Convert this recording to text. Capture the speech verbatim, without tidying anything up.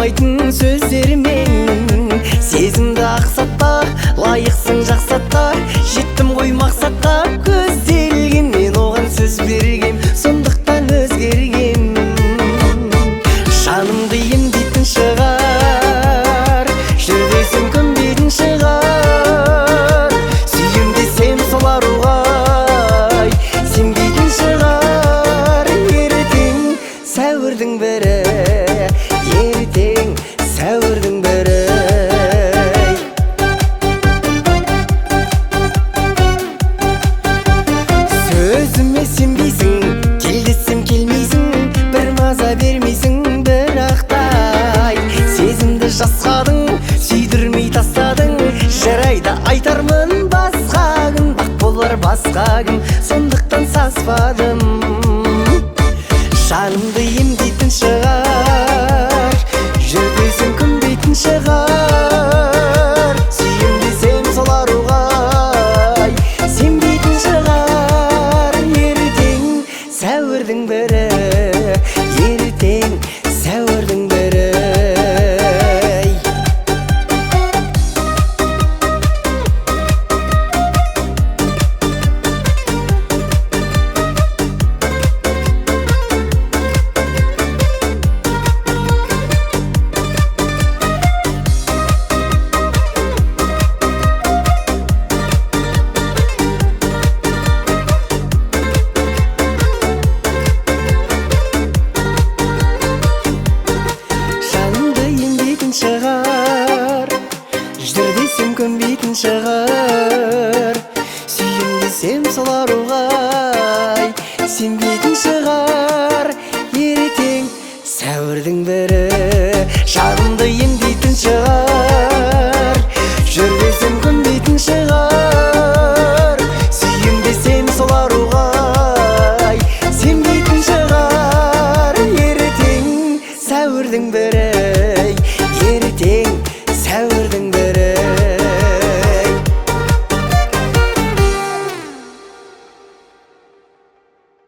болмайтын сөздермен сезімді ақсатпа, лайықсың жақсатқа. Жеттім ғой мақсатқа, көзделген мен оған сөз бергем, сондықтан өзгергем. Жанымды емдейтін шығар, жүр десем көнбейтін шығар. Сүйем десем сол аруға сенбейтін шығар. Ертең сәуірдің бірі, ертең сәуірдің бірі. Сөзіме сенбейсің, кел десем келмейсің, бір маза бермейсің. Бірақтай сезімді жасқадың, сүйдірмей тастадың. Жарайды айтармын басқа күн, бақ болар басқа күн, сондықтан саспадым. Жанымды емдейтін шығар, жүр десем көнбейтін шығар. Сүйем десем сол аруға сенбейтін шығар. Ертең сәуірдің бірі, ертең сәуірдің бірі. Шығар, жүр десем көнбейтін шығар. Сүйем десем сол аруға сенбейтін шығар. Ертең сәуірдің бірі, жанымды емдейтін шығар. Жүр десем көнбейтін шығар. Сүйем десем сол аруға сенбейтін шығар. Ертең сәуірдің бірі.